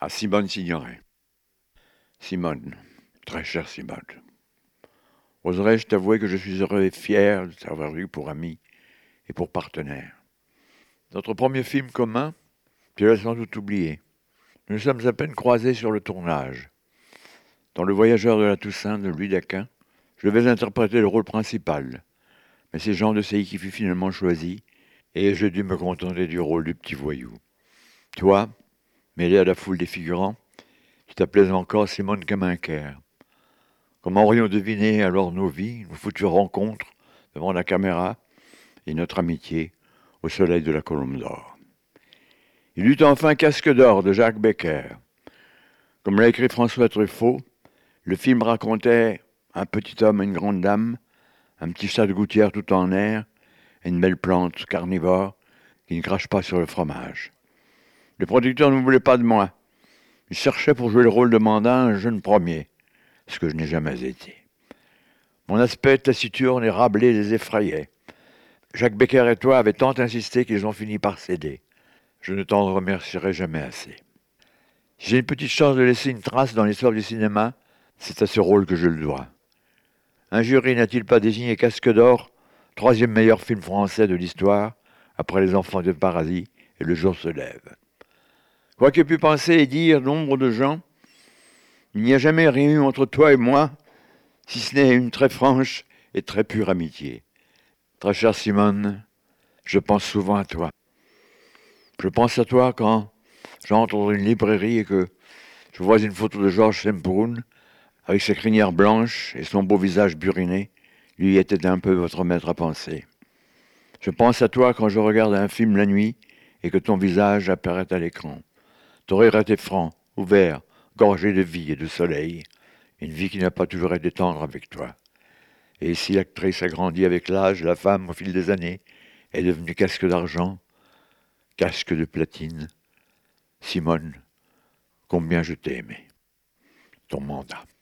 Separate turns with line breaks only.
à Simone Signoret. Simone, très chère Simone, oserais-je t'avouer que je suis heureux et fier de t'avoir eu pour ami et pour partenaire. Notre premier film commun, tu l'as sans doute oublié. Nous sommes à peine croisés sur le tournage. Dans Le Voyageur de la Toussaint de Louis Daquin, je devais interpréter le rôle principal. Mais c'est Jean de Sailly qui fut finalement choisi, et j'ai dû me contenter du rôle du petit voyou. Toi, mêlé à la foule des figurants, tu t'appelais encore Simone Camincker. Comment aurions deviné alors nos vies, nos futures rencontres devant la caméra et notre amitié au soleil de la Colombe d'Or. Il eut enfin Casque d'Or de Jacques Becker. Comme l'a écrit François Truffaut, le film racontait un petit homme et une grande dame, un petit chat de gouttière tout en air et une belle plante carnivore qui ne crache pas sur le fromage. Le producteur ne voulait pas de moi. Il cherchait pour jouer le rôle de mandat un jeune premier, ce que je n'ai jamais été. Mon aspect taciturne et râblé les effrayait. Jacques Becker et toi avaient tant insisté qu'ils ont fini par céder. Je ne t'en remercierai jamais assez. Si j'ai une petite chance de laisser une trace dans l'histoire du cinéma, c'est à ce rôle que je le dois. Un jury n'a-t-il pas désigné Casque d'Or, troisième meilleur film français de l'histoire, après Les Enfants de Paradis et Le Jour se lève. Quoi que pu penser et dire nombre de gens, il n'y a jamais rien eu entre toi et moi, si ce n'est une très franche et très pure amitié. Très chère Simone, je pense souvent à toi. Je pense à toi quand j'entre dans une librairie et que je vois une photo de Georges Semprún avec sa crinière blanche et son beau visage buriné. Lui était un peu votre maître à penser. Je pense à toi quand je regarde un film la nuit et que ton visage apparaît à l'écran. Ton rire était franc, ouvert, gorgé de vie et de soleil. Une vie qui n'a pas toujours été tendre avec toi. Et si l'actrice a grandi avec l'âge, la femme, au fil des années, est devenue casque d'argent, casque de platine. Simone, combien je t'ai aimé. Ton mandat.